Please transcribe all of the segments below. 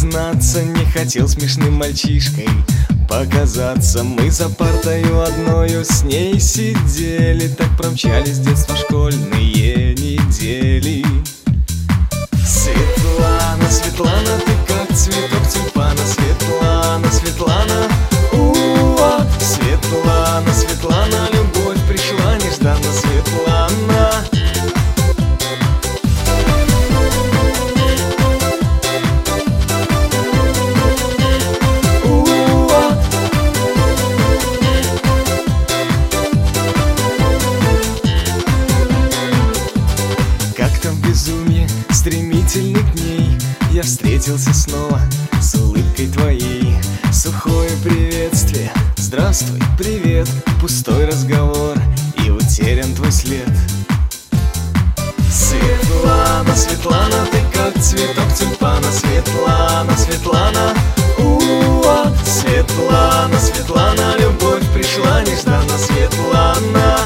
признаться, не хотел смешным мальчишкой показаться. Мы за партою одною с ней сидели, так промчались детства школьные недели. Светлана, Светлана, ты как цветок тюльпана. Светлана, Светлана, у-а. Светлана, Светлана, любовь пришла нежданно. Светлана. Как-то в безумье стремительный к ней я встретился снова с улыбкой твоей. Сухое приветствие, здравствуй, привет. Пустой разговор и утерян твой след. Светлана, Светлана, ты как цветок тюльпана. Светлана, Светлана, у-а. Светлана, Светлана, любовь пришла нежданно. Светлана.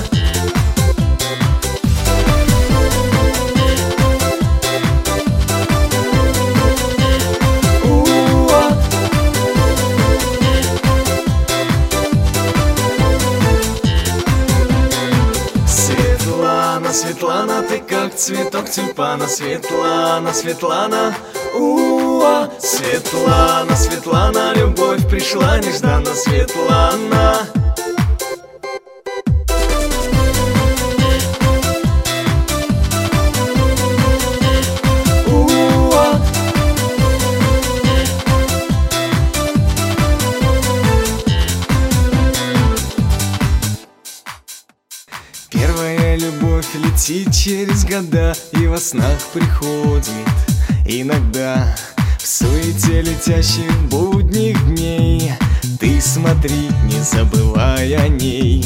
Светлана, ты как цветок тюльпана. Светлана, Светлана, у-а. Светлана, Светлана, любовь пришла нежданно. Светлана. У-а. Первая любовь летит через года и во снах приходит иногда. В суете летящих будних дней ты смотри, не забывай о ней.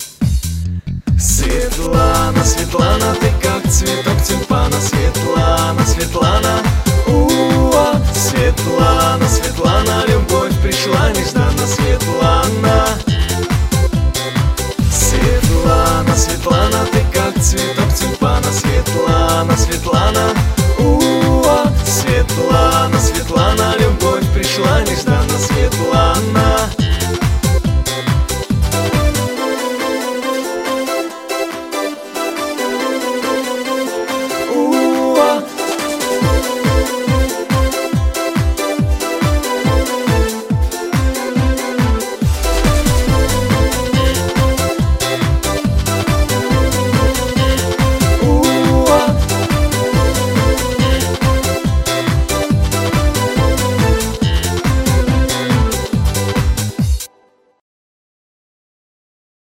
Светлана, Светлана, ты как цветок тюльпана. Светлана, Светлана, у-а. Светлана, Светлана, любовь пришла нежданно. Светлана. Светлана, Светлана, ты как цветок тюльпана. Светлана, Светлана, у-а. Светлана, Светлана, любовь пришла нежданно.